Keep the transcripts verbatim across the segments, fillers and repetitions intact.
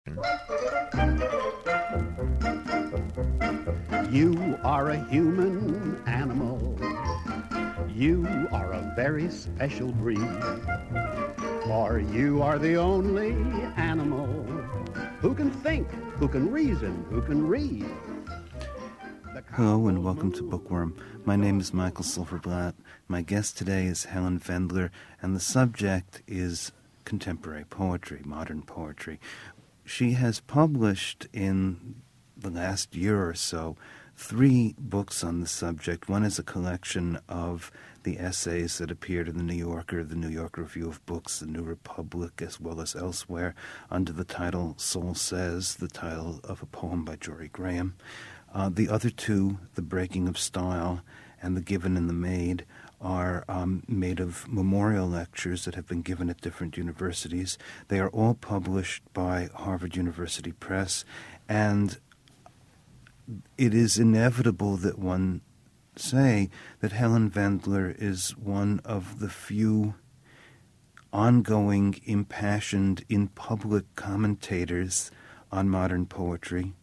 You are a human animal. You are a very special breed. For you are the only animal who can think, who can reason, who can read. Hello and welcome to Bookworm. My name is Michael Silverblatt. My guest today is Helen Vendler, and the subject is contemporary poetry, modern poetry. She has published in the last year or so three books on the subject. One is a collection of the essays that appeared in the New Yorker, the New York Review of Books, the New Republic, as well as elsewhere, under the title Soul Says, the title of a poem by Jorie Graham. Uh, the other two, The Breaking of Style and The Given and the Made, are um, made of memorial lectures that have been given at different universities. They are all published by Harvard University Press, and it is inevitable that one say that Helen Vendler is one of the few ongoing, impassioned, in-public commentators on modern poetry.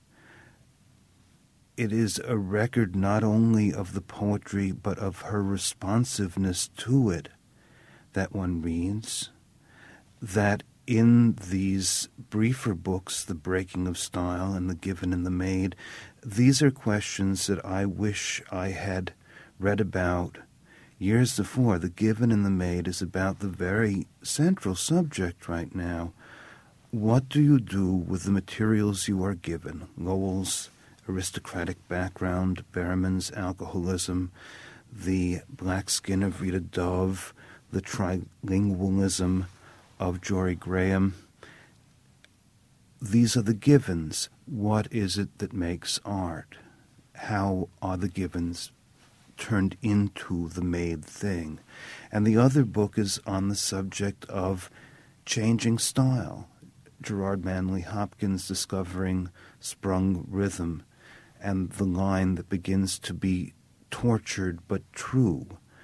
It is a record not only of the poetry, but of her responsiveness to it that one reads, that in these briefer books, The Breaking of Style and The Given and the Made, these are questions that I wish I had read about years before. The Given and the Made is about the very central subject right now. What do you do with the materials you are given? Lowell's aristocratic background, Berriman's alcoholism, the black skin of Rita Dove, the trilingualism of Jorie Graham. These are the givens. What is it that makes art? How are the givens turned into the made thing? And the other book is on the subject of changing style. Gerard Manley Hopkins discovering sprung rhythm, and the line that begins to be tortured but true,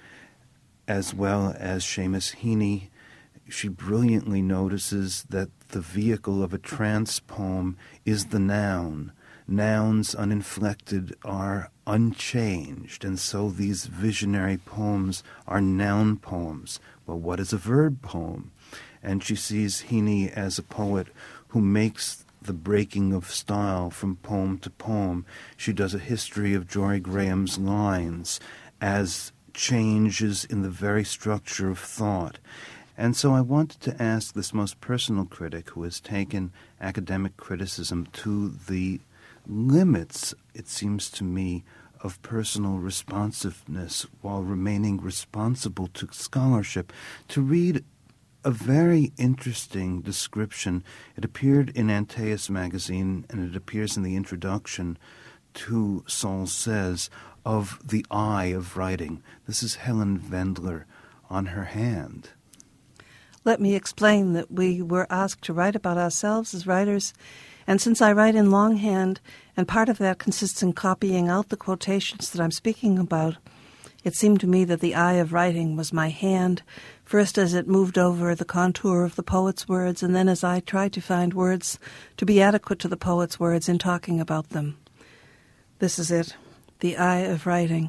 as well as Seamus Heaney. She brilliantly notices that the vehicle of a trance poem is the noun. Nouns uninflected are unchanged, and so these visionary poems are noun poems. Well, what is a verb poem? And she sees Heaney as a poet who makes the breaking of style from poem to poem. She does a history of Jorie Graham's lines as changes in the very structure of thought. And so I wanted to ask this most personal critic who has taken academic criticism to the limits, it seems to me, of personal responsiveness while remaining responsible to scholarship, to read a very interesting description. It appeared in Antaeus magazine, and it appears in the introduction to Soul Says, of the eye of writing. This is Helen Vendler on her hand. Let me explain that we were asked to write about ourselves as writers, and since I write in longhand, and part of that consists in copying out the quotations that I'm speaking about, it seemed to me that the eye of writing was my hand, first as it moved over the contour of the poet's words, and then as I tried to find words to be adequate to the poet's words in talking about them. This is it, the eye of writing.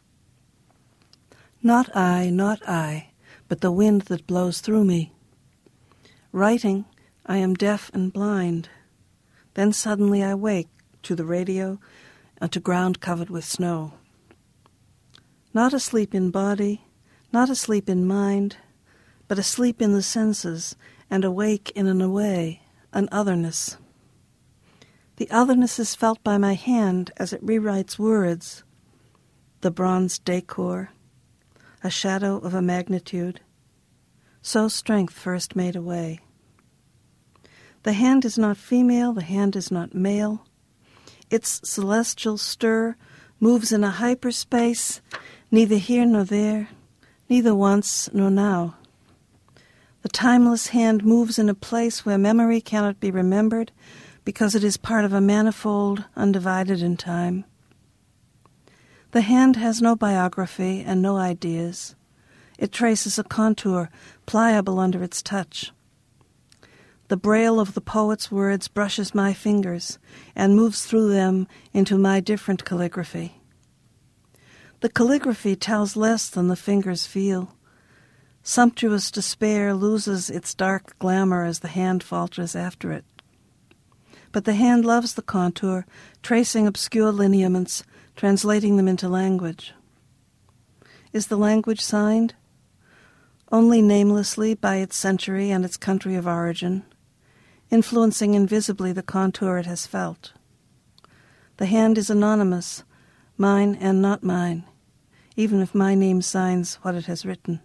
Not I, not I, but the wind that blows through me. Writing, I am deaf and blind. Then suddenly I wake to the radio and to ground covered with snow. Not asleep in body, not asleep in mind, but asleep in the senses and awake in an away, an otherness. The otherness is felt by my hand as it rewrites words, the bronze decor, a shadow of a magnitude. So strength first made away. The hand is not female, the hand is not male. Its celestial stir moves in a hyperspace, neither here nor there, neither once nor now. The timeless hand moves in a place where memory cannot be remembered because it is part of a manifold undivided in time. The hand has no biography and no ideas. It traces a contour pliable under its touch. The braille of the poet's words brushes my fingers and moves through them into my different calligraphy. The calligraphy tells less than the fingers feel. Sumptuous despair loses its dark glamour as the hand falters after it. But the hand loves the contour, tracing obscure lineaments, translating them into language. Is the language signed? Only namelessly by its century and its country of origin, influencing invisibly the contour it has felt. The hand is anonymous, mine and not mine, even if my name signs what it has written.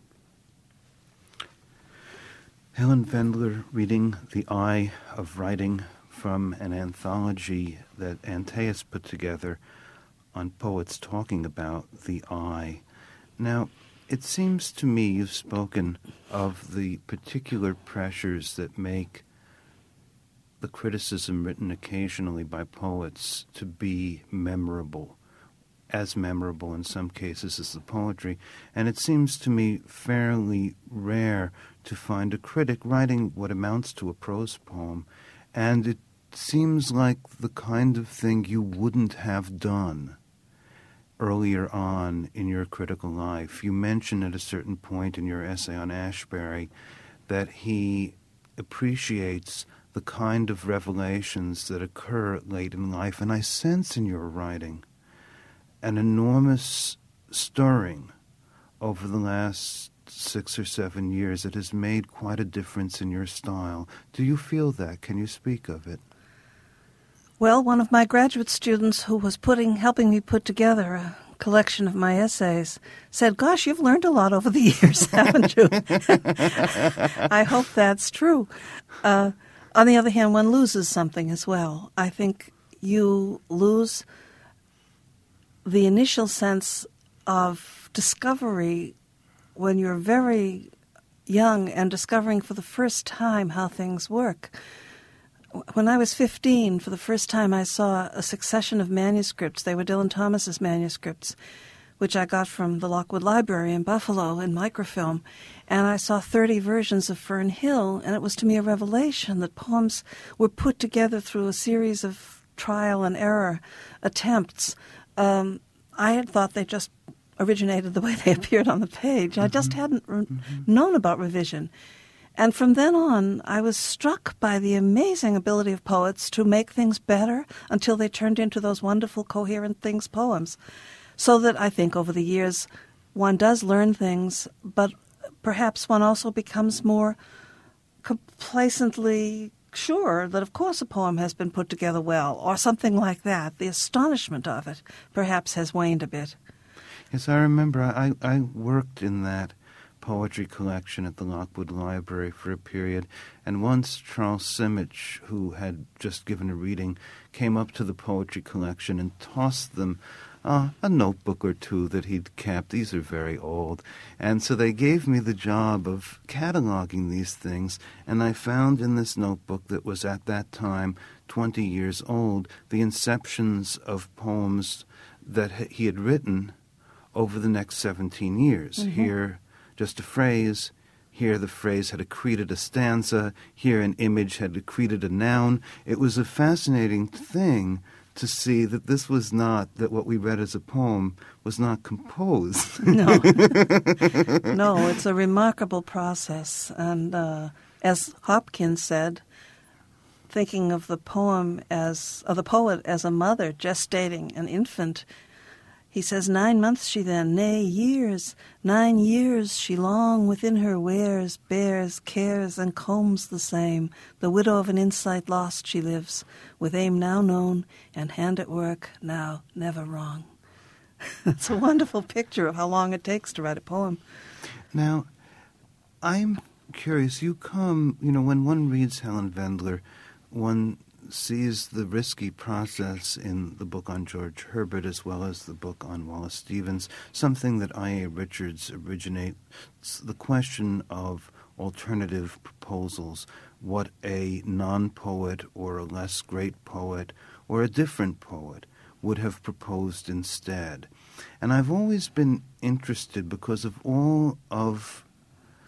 Helen Vendler reading The Eye of Writing from an anthology that Antaeus put together on poets talking about the eye. Now, it seems to me you've spoken of the particular pressures that make the criticism written occasionally by poets to be memorable, as memorable in some cases as the poetry, and it seems to me fairly rare to find a critic writing what amounts to a prose poem, and it seems like the kind of thing you wouldn't have done earlier on in your critical life. You mention at a certain point in your essay on Ashbery that he appreciates the kind of revelations that occur late in life, and I sense in your writing an enormous stirring over the last six or seven years that has made quite a difference in your style. Do you feel that? Can you speak of it? Well, one of my graduate students who was putting, helping me put together a collection of my essays said, "Gosh, you've learned a lot over the years, haven't you?" I hope that's true. Uh, on the other hand, one loses something as well. I think you lose the initial sense of discovery when you're very young and discovering for the first time how things work. When I was fifteen, for the first time I saw a succession of manuscripts. They were Dylan Thomas's manuscripts, which I got from the Lockwood Library in Buffalo in microfilm. And I saw thirty versions of Fern Hill, and it was to me a revelation that poems were put together through a series of trial and error attempts. Um, I had thought they just originated the way they appeared on the page. I just hadn't re- mm-hmm. known about revision. And from then on, I was struck by the amazing ability of poets to make things better until they turned into those wonderful, coherent things, poems. So that I think over the years, one does learn things, but perhaps one also becomes more complacently sure that, of course, a poem has been put together well, or something like that. The astonishment of it perhaps has waned a bit. Yes, I remember I, I worked in that poetry collection at the Lockwood Library for a period, and once Charles Simich, who had just given a reading, came up to the poetry collection and tossed them uh, a notebook or two that he'd kept. These are very old. And so they gave me the job of cataloging these things, and I found in this notebook that was at that time twenty years old, the inceptions of poems that he had written over the next seventeen years. Mm-hmm. Here, just a phrase. Here the phrase had accreted a stanza. Here an image had accreted a noun. It was a fascinating thing to see that this was not, that what we read as a poem was not composed. No. No, it's a remarkable process. And uh, as Hopkins said, thinking of the poem as, of the poet as a mother gestating an infant, he says, nine months she then, nay, years, nine years she long within her wears, bears, cares, and combs the same. The widow of an insight lost she lives, with aim now known, and hand at work, now never wrong. It's a wonderful picture of how long it takes to write a poem. Now, I'm curious, you come, you know, when one reads Helen Vendler, one sees the risky process in the book on George Herbert as well as the book on Wallace Stevens, something that I A Richards originates, the question of alternative proposals, what a non-poet or a less great poet or a different poet would have proposed instead. And I've always been interested because of all of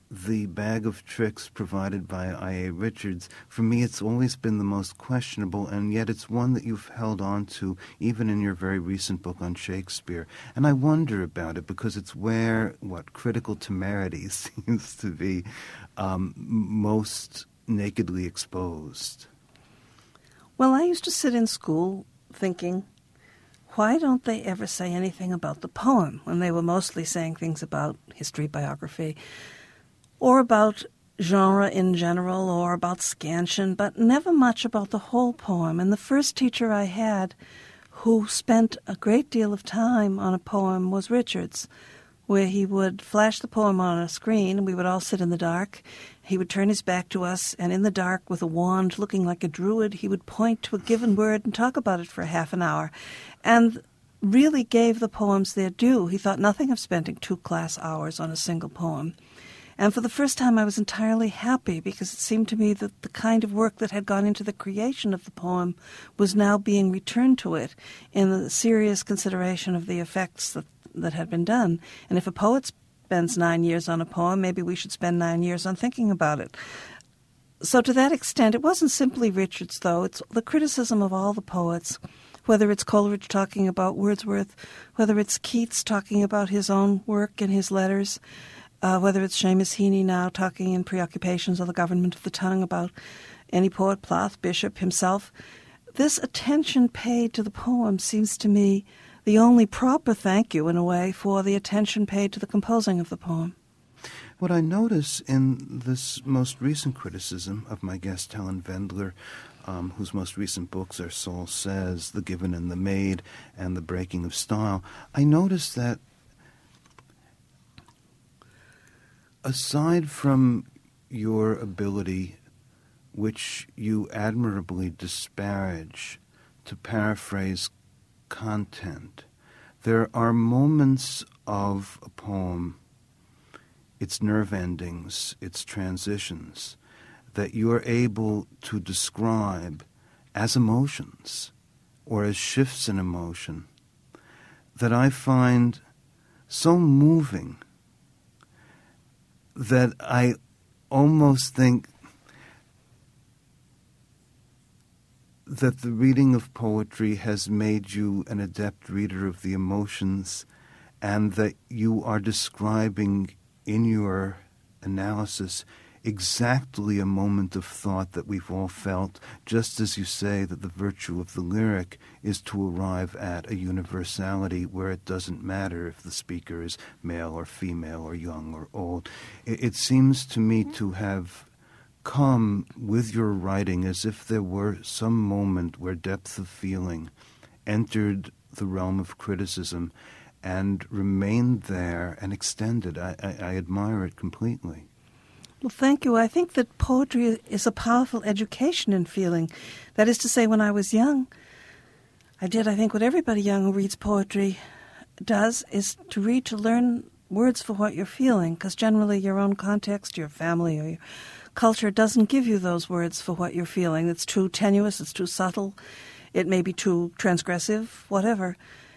the bag of tricks provided by I A Richards, for me it's always been the most questionable, and yet it's one that you've held on to even in your very recent book on Shakespeare. And I wonder about it because it's where, what, critical temerity seems to be um, most nakedly exposed. Well, I used to sit in school thinking, why don't they ever say anything about the poem when they were mostly saying things about history, biography, or about genre in general, or about scansion, but never much about the whole poem. And the first teacher I had who spent a great deal of time on a poem was Richards, where he would flash the poem on a screen, and we would all sit in the dark. He would turn his back to us, and in the dark, with a wand looking like a druid, he would point to a given word and talk about it for half an hour, and really gave the poems their due. He thought nothing of spending two class hours on a single poem. And for the first time, I was entirely happy because it seemed to me that the kind of work that had gone into the creation of the poem was now being returned to it in the serious consideration of the effects that, that had been done. And if a poet spends nine years on a poem, maybe we should spend nine years on thinking about it. So to that extent, it wasn't simply Richards, though. It's the criticism of all the poets, whether it's Coleridge talking about Wordsworth, whether it's Keats talking about his own work and his letters, Uh, whether it's Seamus Heaney now talking in Preoccupations of the Government of the Tongue about any poet, Plath, Bishop, himself. This attention paid to the poem seems to me the only proper thank you, in a way, for the attention paid to the composing of the poem. What I notice in this most recent criticism of my guest Helen Vendler, um, whose most recent books are Saul Says, The Given and the Made, and The Breaking of Style, I notice that aside from your ability, which you admirably disparage, to paraphrase content, there are moments of a poem, its nerve endings, its transitions, that you are able to describe as emotions or as shifts in emotion that I find so moving that I almost think that the reading of poetry has made you an adept reader of the emotions, and that you are describing in your analysis exactly a moment of thought that we've all felt, just as you say that the virtue of the lyric is to arrive at a universality where it doesn't matter if the speaker is male or female or young or old. It, it seems to me to have come with your writing as if there were some moment where depth of feeling entered the realm of criticism and remained there and extended. I, I, I admire it completely. Well, thank you. I think that poetry is a powerful education in feeling. That is to say, when I was young, I did, I think, what everybody young who reads poetry does, is to read to learn words for what you're feeling, because generally your own context, your family, or your culture doesn't give you those words for what you're feeling. It's too tenuous, it's too subtle, it may be too transgressive, whatever.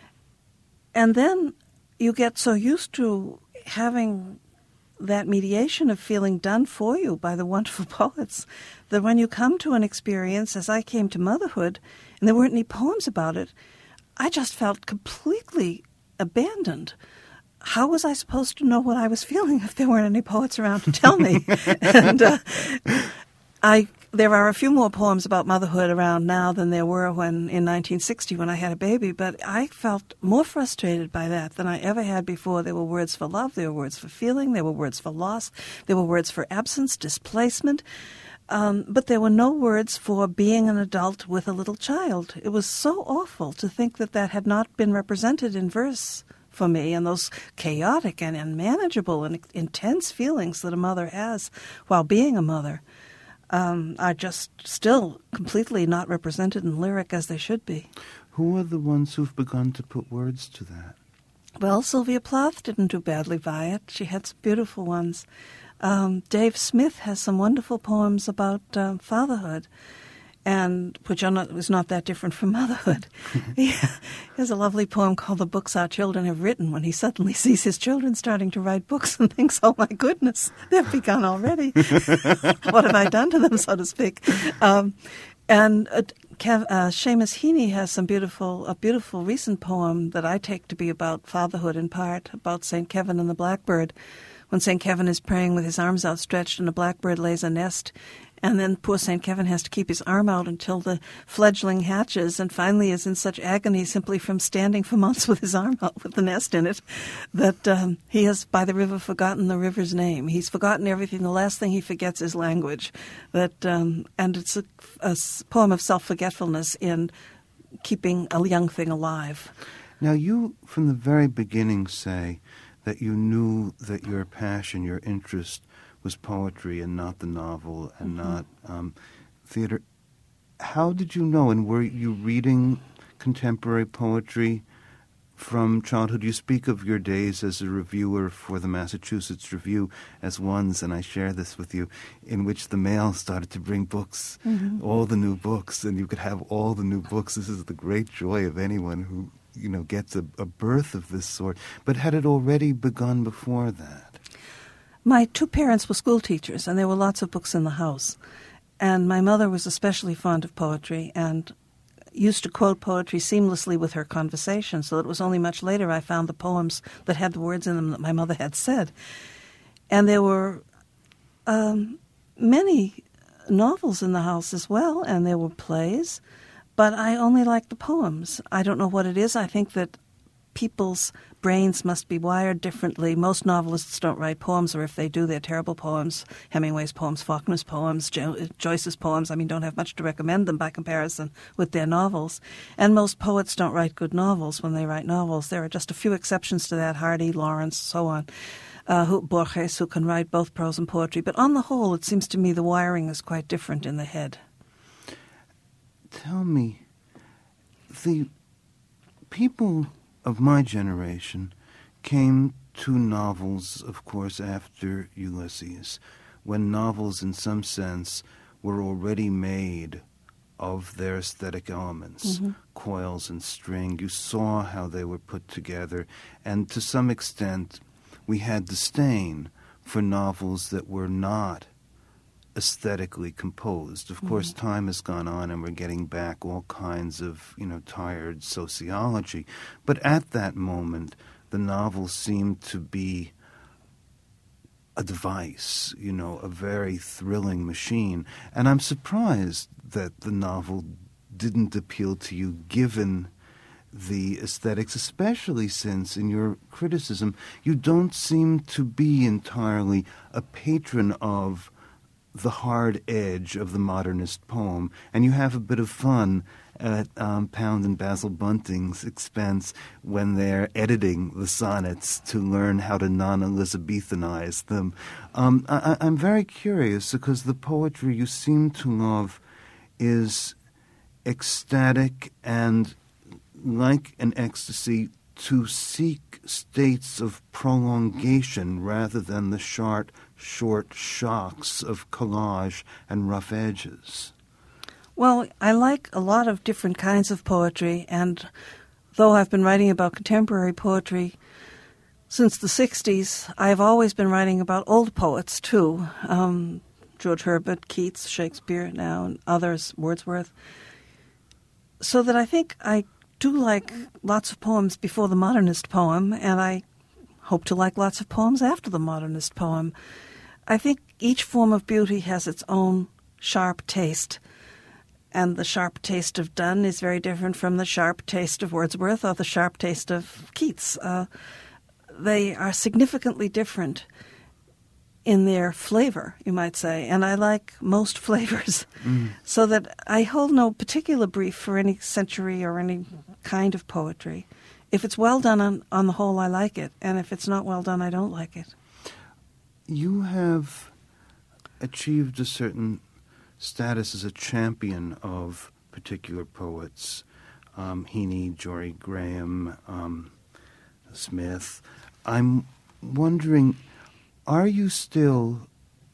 And then you get so used to having that mediation of feeling done for you by the wonderful poets, that when you come to an experience, as I came to motherhood, and there weren't any poems about it, I just felt completely abandoned. How was I supposed to know what I was feeling if there weren't any poets around to tell me? and uh, I there are a few more poems about motherhood around now than there were when in nineteen sixty when I had a baby, but I felt more frustrated by that than I ever had before. There were words for love, there were words for feeling, there were words for loss, there were words for absence, displacement, um, but there were no words for being an adult with a little child. It was so awful to think that that had not been represented in verse for me, and those chaotic and unmanageable and intense feelings that a mother has while being a mother. Um, are just still completely not represented in lyric as they should be. Who are the ones who've begun to put words to that? Well, Sylvia Plath didn't do badly by it. She had some beautiful ones. Um, Dave Smith has some wonderful poems about um, fatherhood. and which are not, was not that different from motherhood. He has a lovely poem called The Books Our Children Have Written, when he suddenly sees his children starting to write books and thinks, oh my goodness, they've begun already. What have I done to them, so to speak? Um, and uh, Kev, uh, Seamus Heaney has some beautiful, a beautiful recent poem that I take to be about fatherhood in part, about Saint Kevin and the blackbird. When Saint Kevin is praying with his arms outstretched and a blackbird lays a nest, and then poor Saint Kevin has to keep his arm out until the fledgling hatches, and finally is in such agony simply from standing for months with his arm out with the nest in it, that um, he has by the river forgotten the river's name. He's forgotten everything. The last thing he forgets is language. That um, and it's a, a poem of self-forgetfulness in keeping a young thing alive. Now, you, from the very beginning, say that you knew that your passion, your interest, was poetry and not the novel and mm-hmm. not um, theater. How did you know, and were you reading contemporary poetry from childhood? You speak of your days as a reviewer for the Massachusetts Review as ones, and I share this with you, in which the mail started to bring books, mm-hmm. all the new books, and you could have all the new books. This is the great joy of anyone who, you know, gets a, a birth of this sort. But had it already begun before that? My two parents were school teachers, and there were lots of books in the house. And my mother was especially fond of poetry and used to quote poetry seamlessly with her conversation, so that it was only much later I found the poems that had the words in them that my mother had said. And there were um, many novels in the house as well, and there were plays, but I only liked the poems. I don't know what it is. I think that people's brains must be wired differently. Most novelists don't write poems, or if they do, they're terrible poems. Hemingway's poems, Faulkner's poems, jo- Joyce's poems, I mean, don't have much to recommend them by comparison with their novels. And most poets don't write good novels when they write novels. There are just a few exceptions to that, Hardy, Lawrence, so on, uh, who, Borges, who can write both prose and poetry. But on the whole, it seems to me the wiring is quite different in the head. Tell me, the people of my generation came to novels, of course, after Ulysses, when novels, in some sense, were already made of their aesthetic elements, mm-hmm. coils and string. You saw how they were put together, and to some extent, we had disdain for novels that were not aesthetically composed. Of mm-hmm. course, time has gone on and we're getting back all kinds of, you know, tired sociology. But at that moment, the novel seemed to be a device, you know, a very thrilling machine. And I'm surprised that the novel didn't appeal to you, given the aesthetics, especially since in your criticism, you don't seem to be entirely a patron of the hard edge of the modernist poem, and you have a bit of fun at um, Pound and Basil Bunting's expense when they're editing the sonnets to learn how to non-Elizabethanize them. Um, I, I'm very curious, because the poetry you seem to love is ecstatic and, like an ecstasy, to seek states of prolongation rather than the sharp, short shocks of collage and rough edges. Well, I like a lot of different kinds of poetry, and though I've been writing about contemporary poetry since the sixties, I've always been writing about old poets, too. Um, George Herbert, Keats, Shakespeare now, and others, Wordsworth. So that I think I do like lots of poems before the modernist poem, and I hope to like lots of poems after the modernist poem. I think each form of beauty has its own sharp taste, and the sharp taste of Donne is very different from the sharp taste of Wordsworth or the sharp taste of Keats. Uh, they are significantly different in their flavor, you might say, and I like most flavors, mm. so that I hold no particular brief for any century or any kind of poetry. If it's well done on, on the whole, I like it, and if it's not well done, I don't like it. You have achieved a certain status as a champion of particular poets, um, Heaney, Jory Graham, um, Smith. I'm wondering, are you still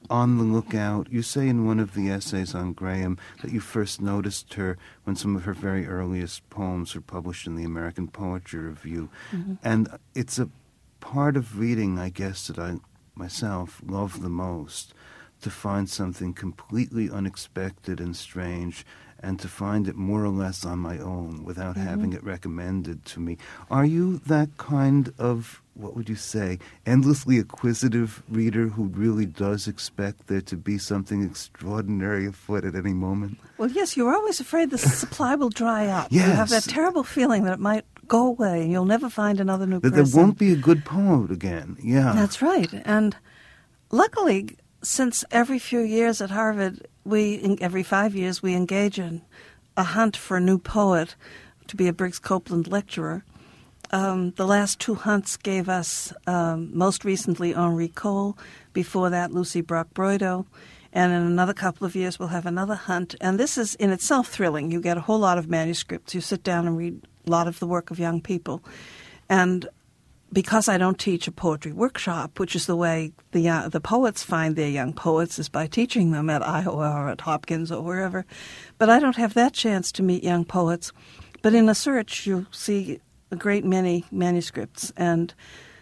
on the lookout. You say in one of the essays on Graham that you first noticed her when some of her very earliest poems were published in the American Poetry Review. Mm-hmm. And it's a part of reading, I guess, that I myself love the most, to find something completely unexpected and strange, and to find it more or less on my own without mm-hmm. having it recommended to me. Are you that kind of, what would you say, endlessly acquisitive reader who really does expect there to be something extraordinary afoot at any moment? Well, yes, you're always afraid the supply will dry up. Yes. You have that terrible feeling that it might go away and you'll never find another new that person. There won't be a good poet again, yeah. That's right. And luckily, since every few years at Harvard, we every five years we engage in a hunt for a new poet to be a Briggs Copeland lecturer. Um, the last two hunts gave us, um, most recently, Henri Cole. Before that, Lucy Brock-Broido. And in another couple of years, we'll have another hunt. And this is in itself thrilling. You get a whole lot of manuscripts. You sit down and read a lot of the work of young people. And because I don't teach a poetry workshop, which is the way the uh, the poets find their young poets, is by teaching them at Iowa or at Hopkins or wherever. But I don't have that chance to meet young poets. But in a search, you'll see a great many manuscripts. And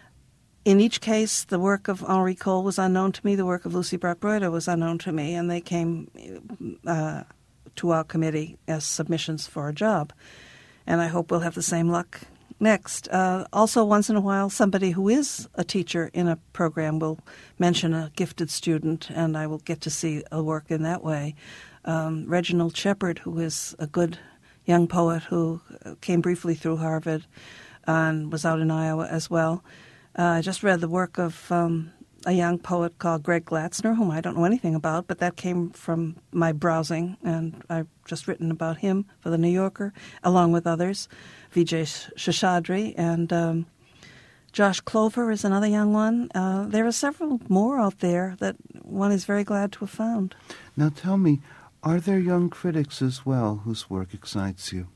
in each case, the work of Henri Cole was unknown to me. The work of Lucy Brock-Broido was unknown to me. And they came uh, to our committee as submissions for a job. And I hope we'll have the same luck next. Uh, also, once in a while, somebody who is a teacher in a program will mention a gifted student, and I will get to see a work in that way. Um, Reginald Shepard, who is a good young poet who came briefly through Harvard and was out in Iowa as well. Uh, I just read the work of um, a young poet called Greg Glatzner, whom I don't know anything about, but that came from my browsing, and I've just written about him for The New Yorker, along with others. Vijay Shashadri, and um, Josh Clover is another young one. Uh, there are several more out there that one is very glad to have found. Now tell me, are there young critics as well whose work excites you?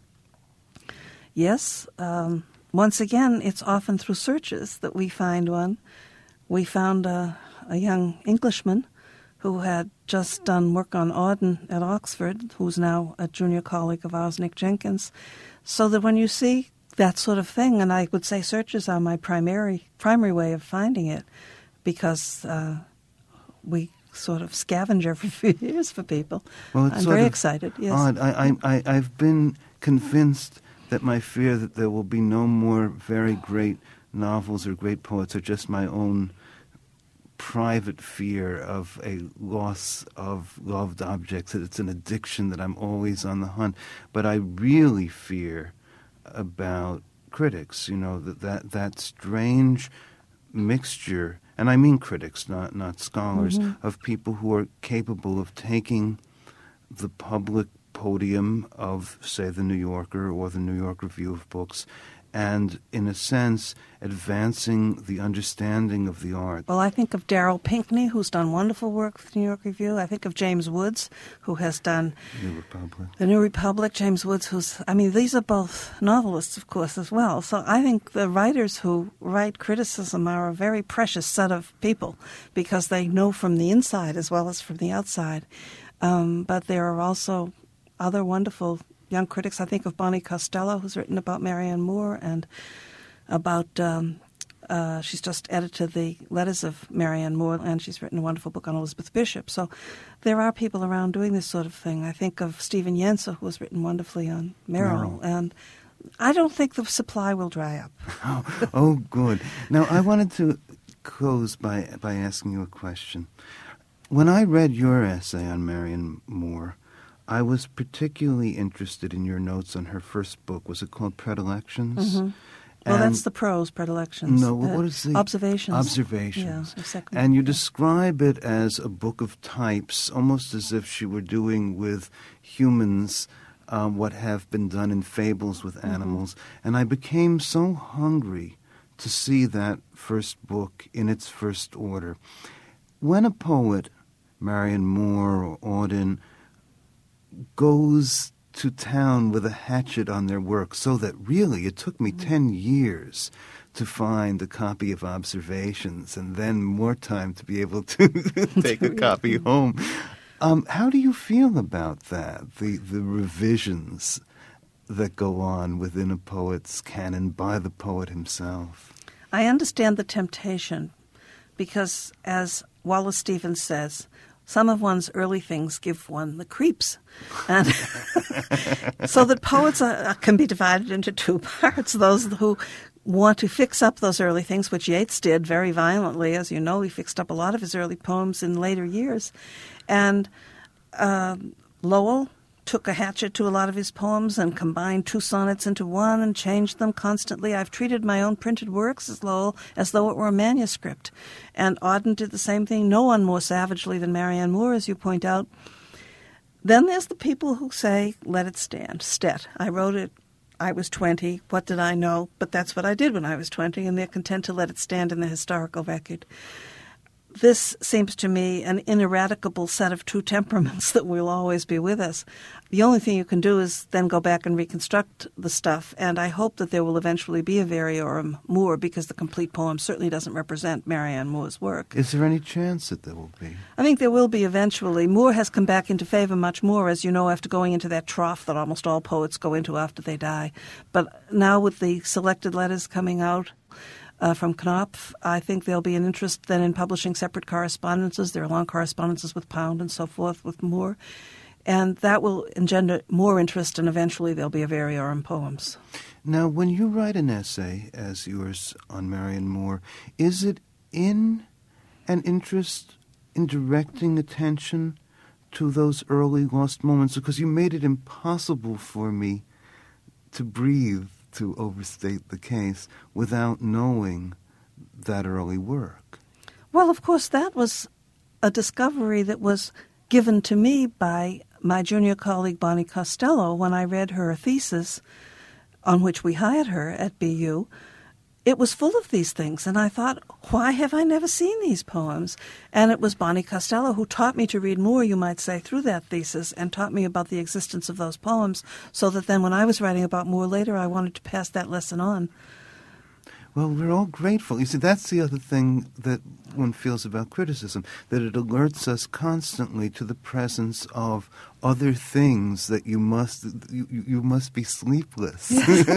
Yes. Um, once again, it's often through searches that we find one. We found a, a young Englishman who had just done work on Auden at Oxford, who's now a junior colleague of ours, Nick Jenkins. So that when you see that sort of thing, and I would say searches are my primary primary way of finding it, because uh, we sort of scavenge every few years for people. Well, it's I'm sort very of excited. Yes, odd. I, I, I've been convinced that my fear that there will be no more very great novels or great poets are just my own private fear of a loss of loved objects, that it's an addiction, that I'm always on the hunt. But I really fear about critics, you know, that that, that strange mixture, and I mean critics, not, not scholars, mm-hmm. of people who are capable of taking the public podium of, say, The New Yorker or the New York Review of Books, and, in a sense, advancing the understanding of the art. Well, I think of Darryl Pinckney, who's done wonderful work for the New York Review. I think of James Woods, who has done New Republic. The New Republic. James Woods, who's, I mean, these are both novelists, of course, as well. So I think the writers who write criticism are a very precious set of people, because they know from the inside as well as from the outside. Um, but there are also other wonderful young critics. I think of Bonnie Costello, who's written about Marianne Moore and about, um, uh, she's just edited the letters of Marianne Moore, and she's written a wonderful book on Elizabeth Bishop. So there are people around doing this sort of thing. I think of Stephen Yenser, who has written wonderfully on Merrill. Merrill. And I don't think the supply will dry up. oh, oh, good. Now, I wanted to close by, by asking you a question. When I read your essay on Marianne Moore, I was particularly interested in your notes on her first book. Was it called Predilections? Mm-hmm. Well, and that's the prose, Predilections. No, uh, what is the... Observations. Observations. Yeah, second, and you yeah. describe it as a book of types, almost as if she were doing with humans um, what have been done in fables with animals. Mm-hmm. And I became so hungry to see that first book in its first order. When a poet, Marianne Moore or Auden, goes to town with a hatchet on their work, so that really it took me mm-hmm. ten years to find a copy of Observations and then more time to be able to take a copy home. Um, how do you feel about that, the, the revisions that go on within a poet's canon by the poet himself? I understand the temptation because, as Wallace Stevens says, some of one's early things give one the creeps. And so that poets are, can be divided into two parts. Those who want to fix up those early things, which Yeats did very violently. As you know, he fixed up a lot of his early poems in later years. And uh, Lowell took a hatchet to a lot of his poems and combined two sonnets into one and changed them constantly. I've treated my own printed works as Lowell as though it were a manuscript. And Auden did the same thing, no one more savagely than Marianne Moore, as you point out. Then there's the people who say, let it stand. Stet. I wrote it. I was twenty. What did I know? But that's what I did when I was twenty, and they're content to let it stand in the historical record. This seems to me an ineradicable set of two temperaments that will always be with us. The only thing you can do is then go back and reconstruct the stuff, and I hope that there will eventually be a Variorum Moore, because the complete poem certainly doesn't represent Marianne Moore's work. Is there any chance that there will be? I think there will be eventually. Moore has come back into favor much more, as you know, after going into that trough that almost all poets go into after they die. But now with the selected letters coming out, Uh, from Knopf, I think there'll be an interest then in publishing separate correspondences. There are long correspondences with Pound and so forth with Moore. And that will engender more interest, and eventually there'll be a Variorum poems. Now, when you write an essay, as yours on Marianne Moore, is it in an interest in directing attention to those early lost moments? Because you made it impossible for me to breathe, to overstate the case, without knowing that early work. Well, of course, that was a discovery that was given to me by my junior colleague Bonnie Costello when I read her thesis on which we hired her at B U. It was full of these things, and I thought, why have I never seen these poems? And it was Bonnie Costello who taught me to read more, you might say, through that thesis, and taught me about the existence of those poems, so that then when I was writing about Moore later, I wanted to pass that lesson on. Well, we're all grateful. You see, that's the other thing that one feels about criticism, that it alerts us constantly to the presence of other things that you must you, you must be sleepless.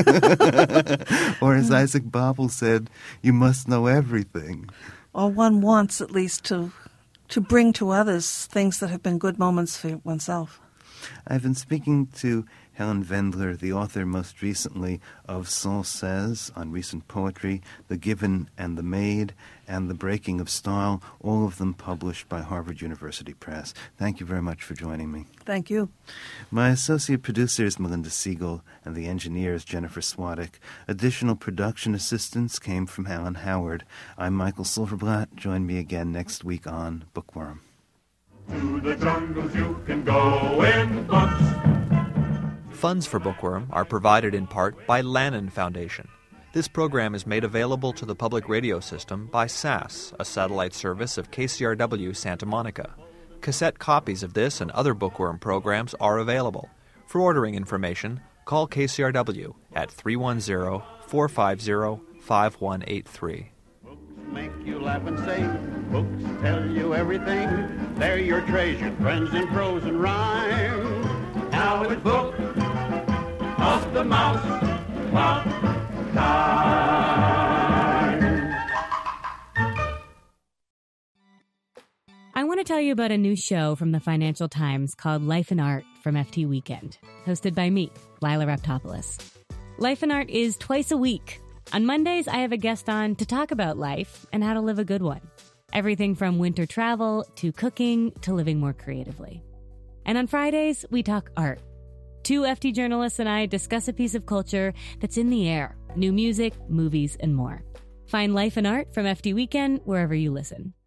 Or as Isaac Babel said, you must know everything. Or one wants at least to to bring to others things that have been good moments for oneself. I've been speaking to Helen Vendler, the author most recently of Saul Says on Recent Poetry, The Given and the Maid, and The Breaking of Style, all of them published by Harvard University Press. Thank you very much for joining me. Thank you. My associate producer is Melinda Siegel, and the engineer is Jennifer Swadek. Additional production assistance came from Alan Howard. I'm Michael Silverblatt. Join me again next week on Bookworm. To the jungles you can go in books. Funds for Bookworm are provided in part by Lannan Foundation. This program is made available to the public radio system by S A S, a satellite service of K C R W Santa Monica. Cassette copies of this and other Bookworm programs are available. For ordering information, call K C R W at three one zero, four five zero, five one eight three. Make you laugh and say, books tell you everything. They're your treasured friends in prose and rhyme. Now it's book of the mouse clock time. I want to tell you about a new show from the Financial Times called Life and Art from F T Weekend, hosted by me, Lila Raptopoulos. Life and Art is twice a week. On Mondays, I have a guest on to talk about life and how to live a good one. Everything from winter travel to cooking to living more creatively. And on Fridays, we talk art. Two F T journalists and I discuss a piece of culture that's in the air, new music, movies, and more. Find Life and Art from F T Weekend wherever you listen.